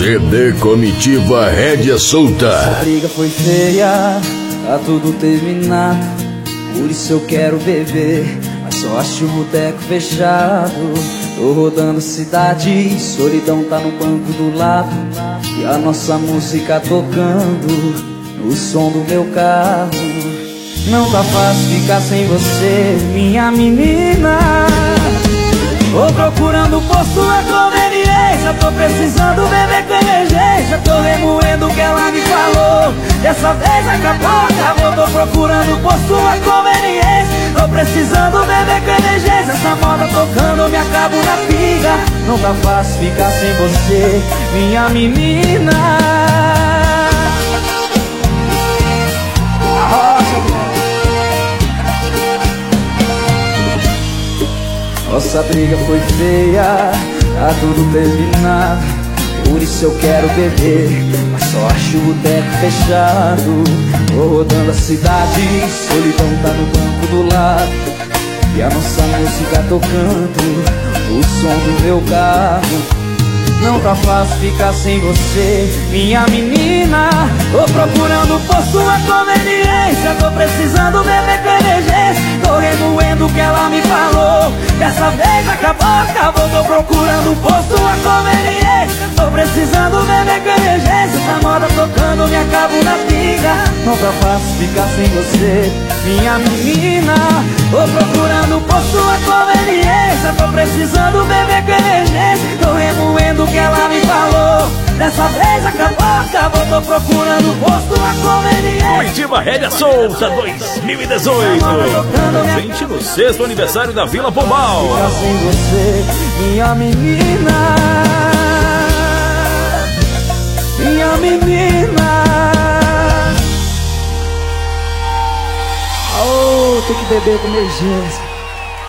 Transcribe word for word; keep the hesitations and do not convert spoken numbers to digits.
C D Comitiva Rédea Solta. Essa briga foi feia, tá tudo terminado. Por isso eu quero beber, mas só acho o boteco fechado. Tô rodando a cidade, solidão tá no banco do lado. E a nossa música tocando no som do meu carro. Não tá fácil ficar sem você, minha menina. Tô procurando posto na conveniência, tô precisando beber com emergência. Tô remoendo o que ela me falou, dessa vez acabou, acabou. Tô procurando posto na conveniência, tô precisando beber com emergência. Essa moda tocando, eu me acabo na pinga. Não tá fácil ficar sem você, minha menina. Nossa briga foi feia, tá tudo terminado. Por isso eu quero beber, mas só acho o boteco fechado. Tô rodando a cidade, solidão tá no banco do lado. E a nossa música tocando o som do meu carro. Não tá fácil ficar sem você, minha menina. Tô procurando posto na conveniência, tô precisando beber com emergência. Tô remoendo o que ela me falou, dessa vez acabou, acabou. Tô procurando posto na conveniência, tô precisando beber com emergência. Essa moda tocando, me acabo na pinga. Não tá fácil ficar sem você, minha menina. Tô procurando posto na conveniência, tô precisando beber com emergência. Tô remoendo o que ela me falou, dessa vez acabou, acabou. Tô procurando posto na conveniência. Comitiva Rédea Solta dois mil e dezoito, presente no sexto aniversário da Vila Pombal. Ficar sem você, minha menina, minha menina. Oh, tem que beber com emergência.